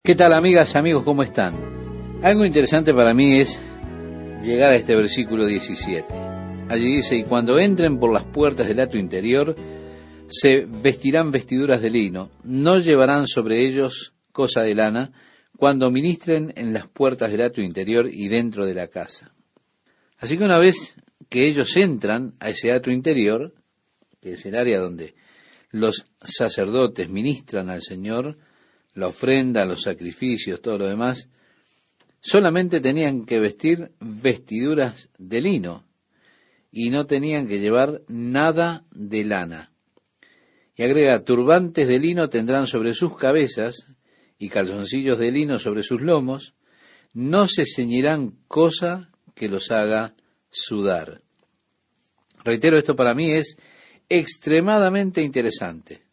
¿Qué tal, amigas, amigos? ¿Cómo están? Algo interesante para mí es llegar a este versículo 17. Allí dice: y cuando entren por las puertas del atrio interior, se vestirán vestiduras de lino, no llevarán sobre ellos cosa de lana, cuando ministren en las puertas del atrio interior y dentro de la casa. Así que una vez que ellos entran a ese atrio interior, que es el área donde los sacerdotes ministran al Señor, la ofrenda, los sacrificios, todo lo demás, solamente tenían que vestir vestiduras de lino y no tenían que llevar nada de lana. Y agrega: turbantes de lino tendrán sobre sus cabezas y calzoncillos de lino sobre sus lomos, no se ceñirán cosa que los haga sudar. Reitero, esto para mí es extremadamente interesante.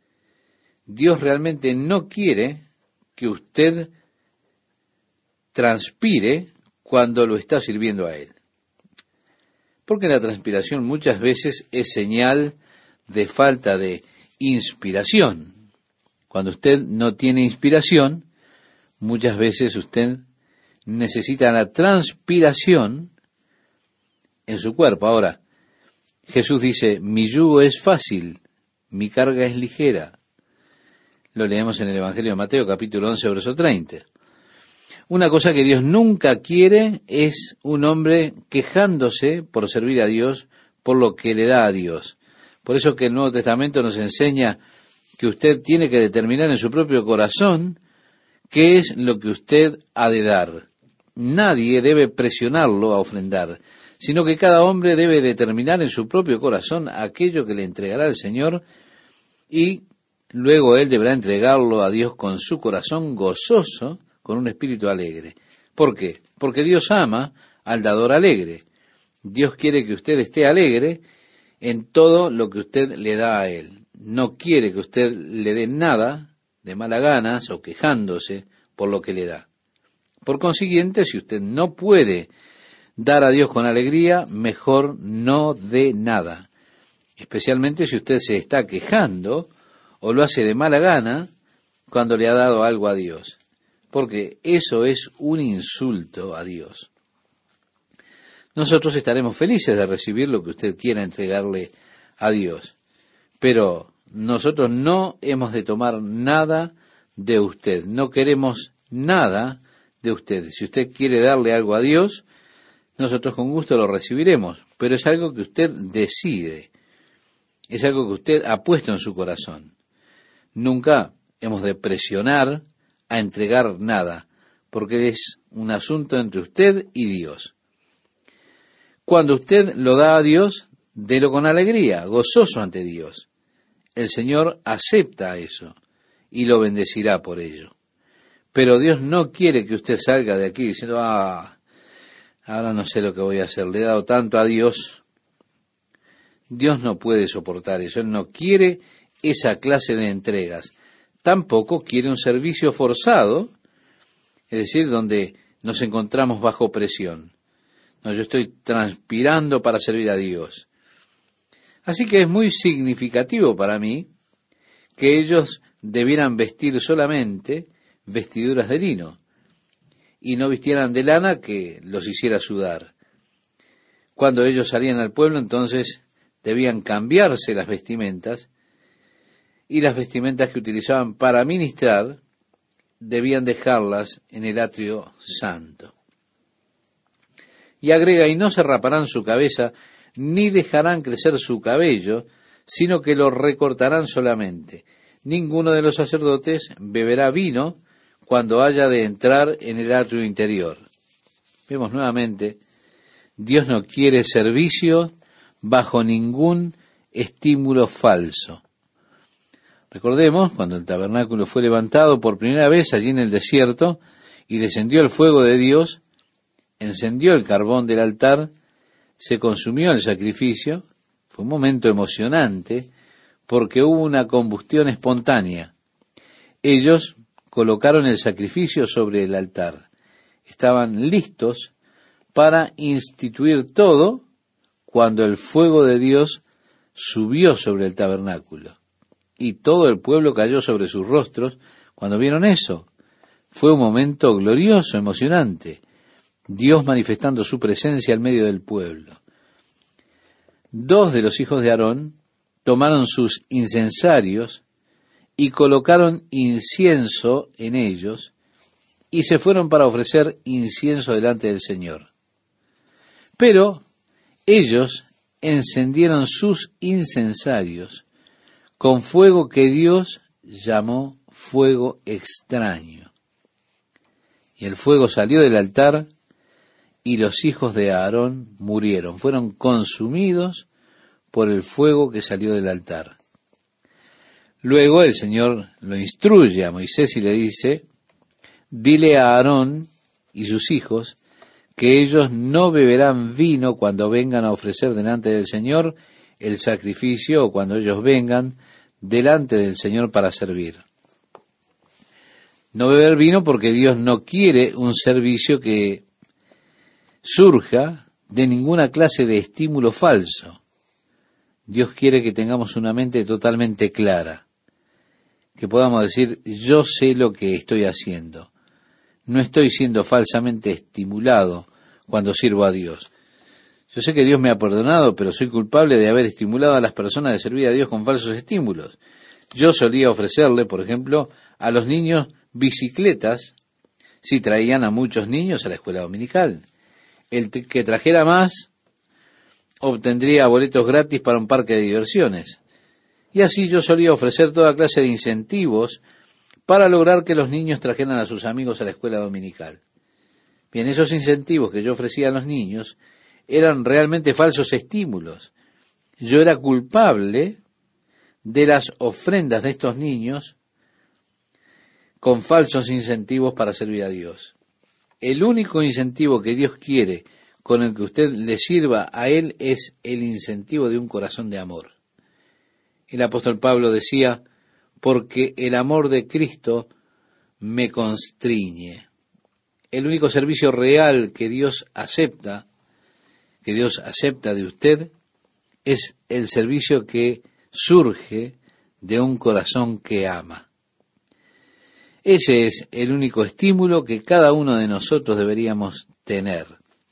Dios realmente no quiere que usted transpire cuando lo está sirviendo a Él. Porque la transpiración muchas veces es señal de falta de inspiración. Cuando usted no tiene inspiración, muchas veces usted necesita la transpiración en su cuerpo. Ahora, Jesús dice: mi yugo es fácil, mi carga es ligera. Lo leemos en el Evangelio de Mateo, capítulo 11, verso 30. Una cosa que Dios nunca quiere es un hombre quejándose por servir a Dios, por lo que le da a Dios. Por eso que el Nuevo Testamento nos enseña que usted tiene que determinar en su propio corazón qué es lo que usted ha de dar. Nadie debe presionarlo a ofrendar, sino que cada hombre debe determinar en su propio corazón aquello que le entregará el Señor, y luego él deberá entregarlo a Dios con su corazón gozoso, con un espíritu alegre. ¿Por qué? Porque Dios ama al dador alegre. Dios quiere que usted esté alegre en todo lo que usted le da a Él. No quiere que usted le dé nada de mala ganas o quejándose por lo que le da. Por consiguiente, si usted no puede dar a Dios con alegría, mejor no dé nada. Especialmente si usted se está quejando o lo hace de mala gana cuando le ha dado algo a Dios, porque eso es un insulto a Dios. Nosotros estaremos felices de recibir lo que usted quiera entregarle a Dios, pero nosotros no hemos de tomar nada de usted, no queremos nada de usted. Si usted quiere darle algo a Dios, nosotros con gusto lo recibiremos, pero es algo que usted decide, es algo que usted ha puesto en su corazón. Nunca hemos de presionar a entregar nada, porque es un asunto entre usted y Dios. Cuando usted lo da a Dios, délo con alegría, gozoso ante Dios. El Señor acepta eso y lo bendecirá por ello. Pero Dios no quiere que usted salga de aquí diciendo: ahora no sé lo que voy a hacer, le he dado tanto a Dios. Dios no puede soportar eso, Él no quiere esa clase de entregas. Tampoco quiere un servicio forzado, es decir, donde nos encontramos bajo presión. No, yo estoy transpirando para servir a Dios. Así que es muy significativo para mí que ellos debieran vestir solamente vestiduras de lino y no vistieran de lana que los hiciera sudar. Cuando ellos salían al pueblo, entonces debían cambiarse las vestimentas, y las vestimentas que utilizaban para ministrar debían dejarlas en el atrio santo. Y agrega: y no se raparán su cabeza, ni dejarán crecer su cabello, sino que lo recortarán solamente. Ninguno de los sacerdotes beberá vino cuando haya de entrar en el atrio interior. Vemos nuevamente, Dios no quiere servicio bajo ningún estímulo falso. Recordemos, cuando el tabernáculo fue levantado por primera vez allí en el desierto, y descendió el fuego de Dios, encendió el carbón del altar, se consumió el sacrificio. Fue un momento emocionante, porque hubo una combustión espontánea. Ellos colocaron el sacrificio sobre el altar. Estaban listos para instituir todo cuando el fuego de Dios subió sobre el tabernáculo. Y todo el pueblo cayó sobre sus rostros cuando vieron eso. Fue un momento glorioso, emocionante. Dios manifestando su presencia en medio del pueblo. 2 de los hijos de Aarón tomaron sus incensarios y colocaron incienso en ellos y se fueron para ofrecer incienso delante del Señor. Pero ellos encendieron sus incensarios con fuego que Dios llamó fuego extraño. Y el fuego salió del altar y los hijos de Aarón murieron, fueron consumidos por el fuego que salió del altar. Luego el Señor lo instruye a Moisés y le dice, dile a Aarón y sus hijos que ellos no beberán vino cuando vengan a ofrecer delante del Señor el sacrificio o cuando ellos vengan delante del Señor para servir. No beber vino porque Dios no quiere un servicio que surja de ninguna clase de estímulo falso. Dios quiere que tengamos una mente totalmente clara, que podamos decir, yo sé lo que estoy haciendo. No estoy siendo falsamente estimulado cuando sirvo a Dios. Yo sé que Dios me ha perdonado, pero soy culpable de haber estimulado a las personas de servir a Dios con falsos estímulos. Yo solía ofrecerle, por ejemplo, a los niños bicicletas si traían a muchos niños a la escuela dominical. El que trajera más obtendría boletos gratis para un parque de diversiones. Y así yo solía ofrecer toda clase de incentivos para lograr que los niños trajeran a sus amigos a la escuela dominical. Bien, esos incentivos que yo ofrecía a los niños eran realmente falsos estímulos. Yo era culpable de las ofrendas de estos niños con falsos incentivos para servir a Dios. El único incentivo que Dios quiere con el que usted le sirva a Él es el incentivo de un corazón de amor. El apóstol Pablo decía, porque el amor de Cristo me constriñe. El único servicio real que Dios acepta de usted, es el servicio que surge de un corazón que ama. Ese es el único estímulo que cada uno de nosotros deberíamos tener.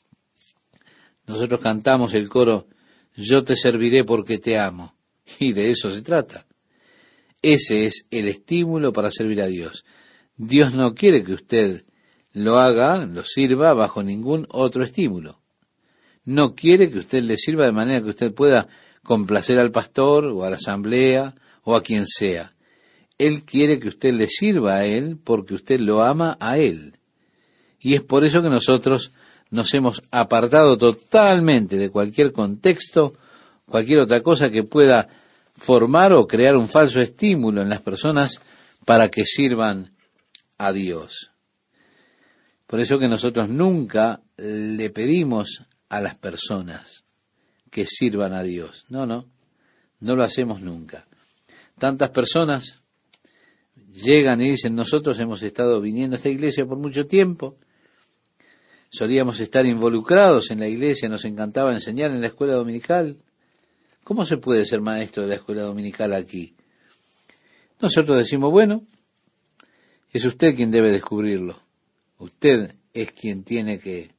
Nosotros cantamos el coro, yo te serviré porque te amo, y de eso se trata. Ese es el estímulo para servir a Dios. Dios no quiere que usted lo haga, lo sirva bajo ningún otro estímulo. No quiere que usted le sirva de manera que usted pueda complacer al pastor o a la asamblea o a quien sea. Él quiere que usted le sirva a Él porque usted lo ama a Él. Y es por eso que nosotros nos hemos apartado totalmente de cualquier contexto, cualquier otra cosa que pueda formar o crear un falso estímulo en las personas para que sirvan a Dios. Por eso que nosotros nunca le pedimos a las personas que sirvan a Dios. No lo hacemos nunca. Tantas personas llegan y dicen, nosotros hemos estado viniendo a esta iglesia por mucho tiempo, solíamos estar involucrados en la iglesia, nos encantaba enseñar en la escuela dominical. ¿Cómo se puede ser maestro de la escuela dominical aquí? Nosotros decimos, bueno, es usted quien debe descubrirlo. Usted es quien tiene que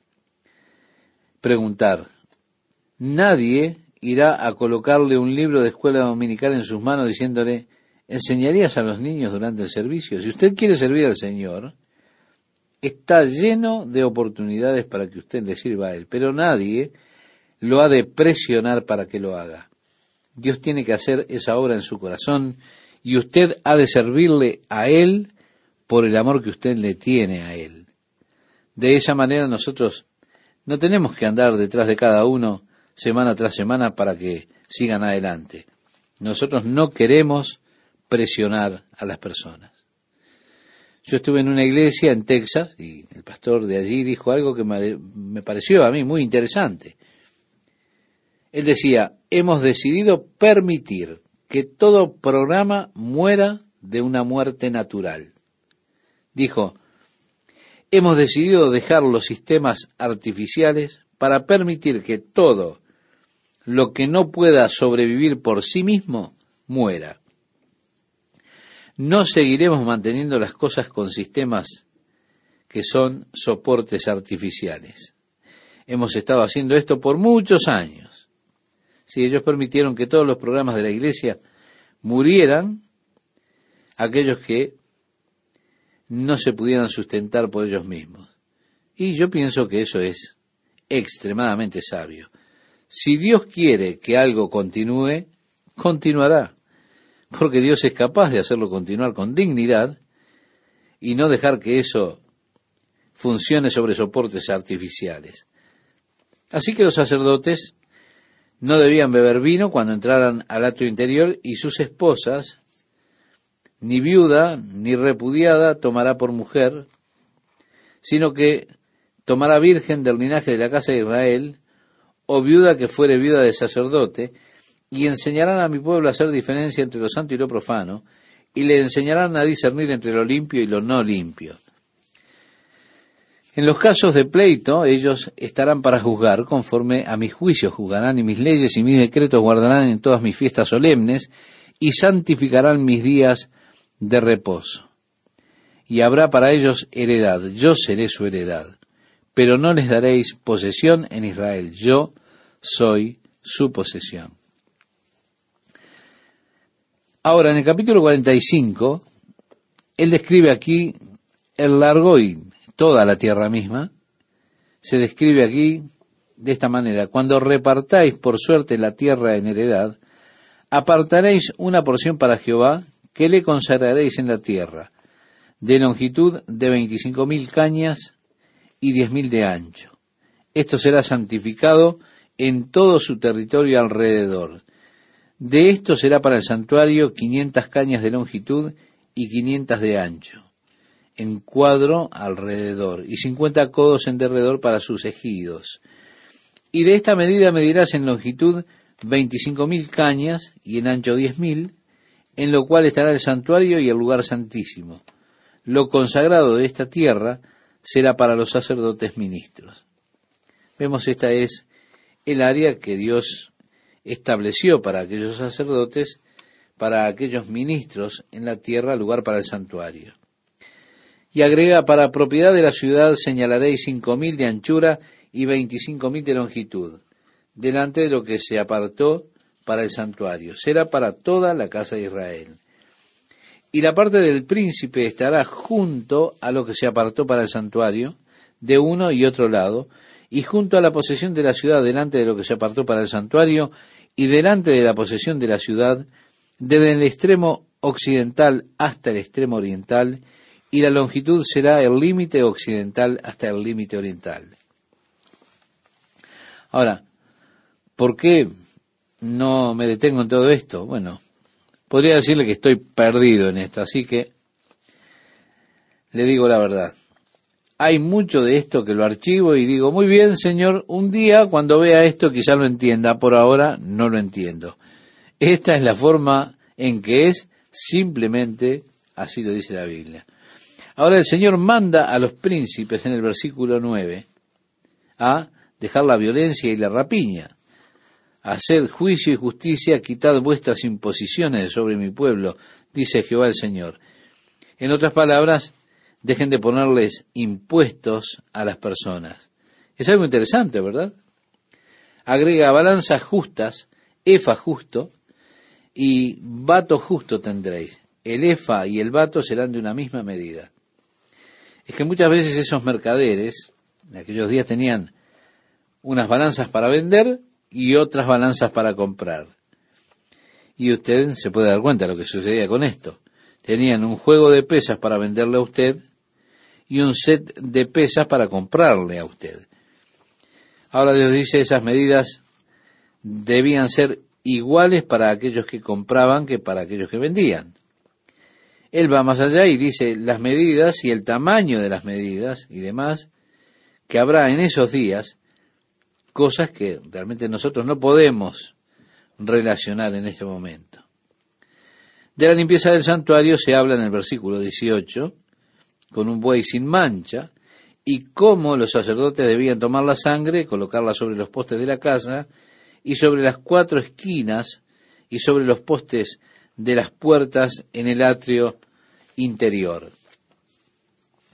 preguntar. Nadie irá a colocarle un libro de escuela dominical en sus manos diciéndole, ¿enseñarías a los niños durante el servicio? Si usted quiere servir al Señor, está lleno de oportunidades para que usted le sirva a Él, pero nadie lo ha de presionar para que lo haga. Dios tiene que hacer esa obra en su corazón y usted ha de servirle a Él por el amor que usted le tiene a Él. De esa manera nosotros no tenemos que andar detrás de cada uno semana tras semana para que sigan adelante. Nosotros no queremos presionar a las personas. Yo estuve en una iglesia en Texas y el pastor de allí dijo algo que me pareció a mí muy interesante. Él decía, hemos decidido permitir que todo programa muera de una muerte natural. Dijo, hemos decidido dejar los sistemas artificiales para permitir que todo lo que no pueda sobrevivir por sí mismo muera. No seguiremos manteniendo las cosas con sistemas que son soportes artificiales. Hemos estado haciendo esto por muchos años. Si ellos permitieron que todos los programas de la iglesia murieran, aquellos que no se pudieran sustentar por ellos mismos. Y yo pienso que eso es extremadamente sabio. Si Dios quiere que algo continúe, continuará, porque Dios es capaz de hacerlo continuar con dignidad y no dejar que eso funcione sobre soportes artificiales. Así que los sacerdotes no debían beber vino cuando entraran al atrio interior, y sus esposas, ni viuda ni repudiada, tomará por mujer, sino que tomará virgen del linaje de la casa de Israel, o viuda que fuere viuda de sacerdote, y enseñarán a mi pueblo a hacer diferencia entre lo santo y lo profano, y le enseñarán a discernir entre lo limpio y lo no limpio. En los casos de pleito, ellos estarán para juzgar, conforme a mis juicios juzgarán, y mis leyes y mis decretos guardarán en todas mis fiestas solemnes, y santificarán mis días de reposo. Y habrá para ellos heredad, yo seré su heredad, pero no les daréis posesión en Israel, yo soy su posesión. Ahora, en el capítulo 45, él describe aquí el largo y toda la tierra misma. Se describe aquí de esta manera: cuando repartáis por suerte la tierra en heredad, apartaréis una porción para Jehová, que le consagraréis en la tierra, de longitud de 25,000 cañas y 10,000 de ancho. Esto será santificado en todo su territorio alrededor. De esto será para el santuario 500 cañas de longitud y 500 de ancho, en cuadro alrededor, y 50 codos en derredor para sus ejidos. Y de esta medida medirás en longitud 25,000 cañas y en ancho 10,000, en lo cual estará el santuario y el lugar santísimo. Lo consagrado de esta tierra será para los sacerdotes ministros. Vemos, esta es el área que Dios estableció para aquellos sacerdotes, para aquellos ministros en la tierra, lugar para el santuario. Y agrega: para propiedad de la ciudad señalaréis 5,000 de anchura y 25,000 de longitud, delante de lo que se apartó para el santuario. Será para toda la casa de Israel. Y la parte del príncipe estará junto a lo que se apartó para el santuario, de uno y otro lado, y junto a la posesión de la ciudad, delante de lo que se apartó para el santuario, y delante de la posesión de la ciudad, desde el extremo occidental hasta el extremo oriental, y la longitud será el límite occidental hasta el límite oriental. Ahora, ¿por qué no me detengo en todo esto? Bueno, podría decirle que estoy perdido en esto, así que le digo la verdad. Hay mucho de esto que lo archivo y digo: muy bien, Señor, un día cuando vea esto quizá lo entienda, por ahora no lo entiendo. Esta es la forma en que es, simplemente así lo dice la Biblia. Ahora el Señor manda a los príncipes en el versículo 9 a dejar la violencia y la rapiña. Haced juicio y justicia, quitad vuestras imposiciones sobre mi pueblo, dice Jehová el Señor. En otras palabras, dejen de ponerles impuestos a las personas. Es algo interesante, ¿verdad? Agrega: balanzas justas, efa justo y bato justo tendréis. El efa y el bato serán de una misma medida. Es que muchas veces esos mercaderes, en aquellos días, tenían unas balanzas para vender y otras balanzas para comprar. Y usted se puede dar cuenta de lo que sucedía con esto. Tenían un juego de pesas para venderle a usted y un set de pesas para comprarle a usted. Ahora Dios dice: esas medidas debían ser iguales para aquellos que compraban que para aquellos que vendían. Él va más allá y dice las medidas y el tamaño de las medidas y demás, que habrá en esos días, cosas que realmente nosotros no podemos relacionar en este momento. De la limpieza del santuario se habla en el versículo 18, con un buey sin mancha, y cómo los sacerdotes debían tomar la sangre, colocarla sobre los postes de la casa, y sobre las 4 esquinas, y sobre los postes de las puertas en el atrio interior.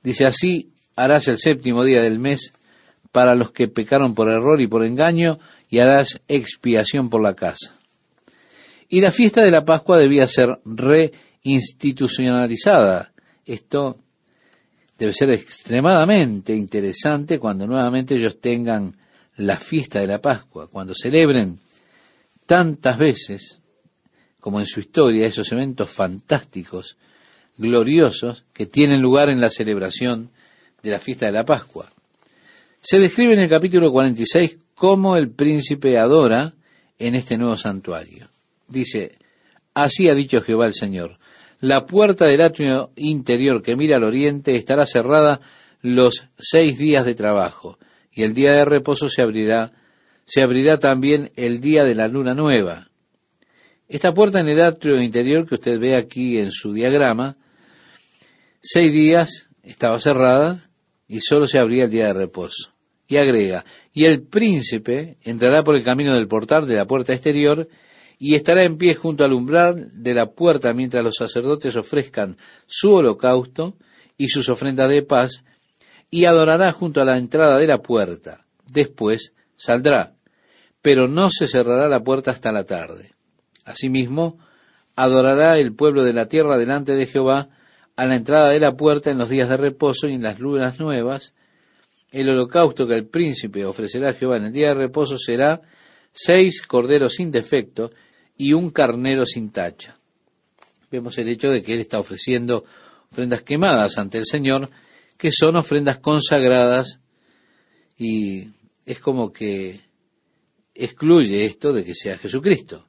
Dice, así harás el 7º día del mes para los que pecaron por error y por engaño, y harás expiación por la casa. Y la fiesta de la Pascua debía ser reinstitucionalizada. Esto debe ser extremadamente interesante cuando nuevamente ellos tengan la fiesta de la Pascua, cuando celebren tantas veces, como en su historia, esos eventos fantásticos, gloriosos, que tienen lugar en la celebración de la fiesta de la Pascua. Se describe en el capítulo 46 cómo el príncipe adora en este nuevo santuario. Dice, así ha dicho Jehová el Señor, la puerta del atrio interior que mira al oriente estará cerrada los 6 días de trabajo, y el día de reposo se abrirá también el día de la luna nueva. Esta puerta en el atrio interior que usted ve aquí en su diagrama, 6 días estaba cerrada y solo se abría el día de reposo. Y agrega, y el príncipe entrará por el camino del portal de la puerta exterior y estará en pie junto al umbral de la puerta mientras los sacerdotes ofrezcan su holocausto y sus ofrendas de paz, y adorará junto a la entrada de la puerta. Después saldrá, pero no se cerrará la puerta hasta la tarde. Asimismo, adorará el pueblo de la tierra delante de Jehová a la entrada de la puerta en los días de reposo y en las lunas nuevas. El holocausto que el príncipe ofrecerá a Jehová en el día de reposo será 6 corderos sin defecto y 1 carnero sin tacha. Vemos el hecho de que él está ofreciendo ofrendas quemadas ante el Señor, que son ofrendas consagradas, y es como que excluye esto de que sea Jesucristo.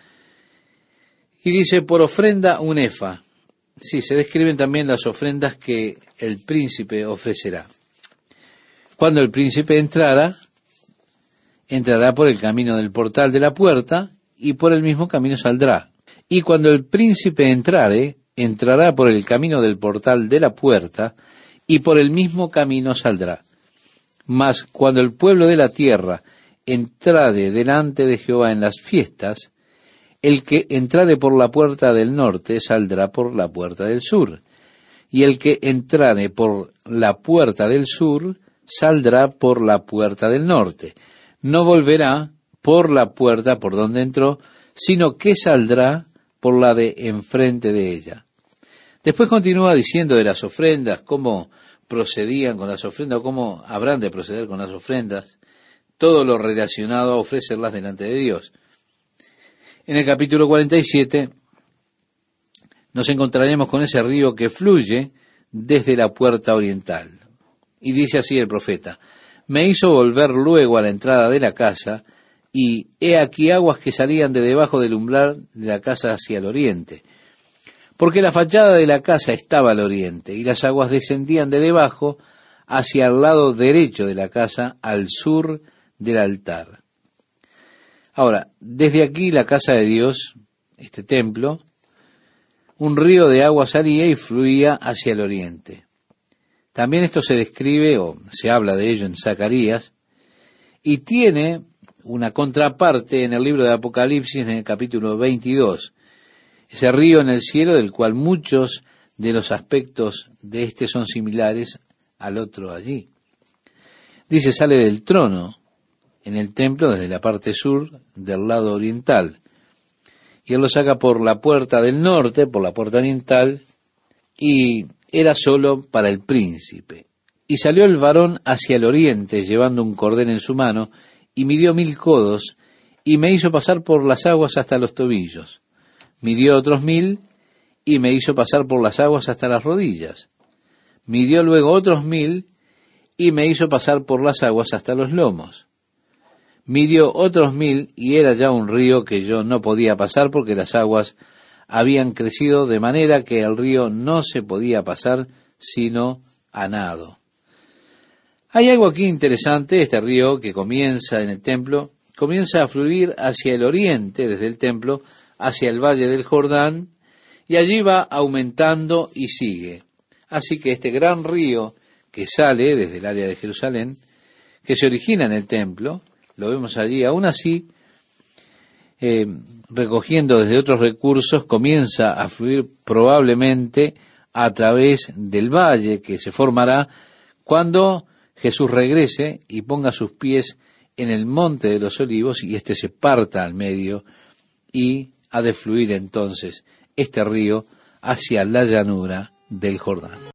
Y dice, por ofrenda 1 efa. Sí, se describen también las ofrendas que el príncipe ofrecerá. Cuando el príncipe entrará por el camino del portal de la puerta, y por el mismo camino saldrá. Y cuando el príncipe entrará por el camino del portal de la puerta, y por el mismo camino saldrá. Mas cuando el pueblo de la tierra entrare delante de Jehová en las fiestas, el que entrare por la puerta del norte saldrá por la puerta del sur, y el que entrare por la puerta del sur saldrá por la puerta del norte. No volverá por la puerta por donde entró, sino que saldrá por la de enfrente de ella. Después continúa diciendo de las ofrendas, cómo procedían con las ofrendas, o cómo habrán de proceder con las ofrendas, todo lo relacionado a ofrecerlas delante de Dios. En el capítulo 47 nos encontraremos con ese río que fluye desde la puerta oriental. Y dice así el profeta, me hizo volver luego a la entrada de la casa, y he aquí aguas que salían de debajo del umbral de la casa hacia el oriente. Porque la fachada de la casa estaba al oriente, y las aguas descendían de debajo hacia el lado derecho de la casa, al sur del altar. Ahora, desde aquí la casa de Dios, este templo, un río de agua salía y fluía hacia el oriente. También esto se describe, o se habla de ello en Zacarías, y tiene una contraparte en el libro de Apocalipsis, en el capítulo 22. Ese río en el cielo, del cual muchos de los aspectos de este son similares al otro allí. Dice, sale del trono en el templo desde la parte sur del lado oriental. Y él lo saca por la puerta del norte, por la puerta oriental, y era solo para el príncipe. Y salió el varón hacia el oriente, llevando un cordel en su mano, y midió 1000 codos, y me hizo pasar por las aguas hasta los tobillos. Midió otros 1000, y me hizo pasar por las aguas hasta las rodillas. Midió luego otros 1000, y me hizo pasar por las aguas hasta los lomos. Midió otros 1000, y era ya un río que yo no podía pasar, porque las aguas habían crecido de manera que el río no se podía pasar sino a nado. Hay algo aquí interesante, este río que comienza en el templo, comienza a fluir hacia el oriente, desde el templo, hacia el valle del Jordán, y allí va aumentando y sigue. Así que este gran río que sale desde el área de Jerusalén, que se origina en el templo, lo vemos allí, aún así, recogiendo desde otros recursos, comienza a fluir probablemente a través del valle que se formará cuando Jesús regrese y ponga sus pies en el monte de los olivos y éste se parta al medio y ha de fluir entonces este río hacia la llanura del Jordán.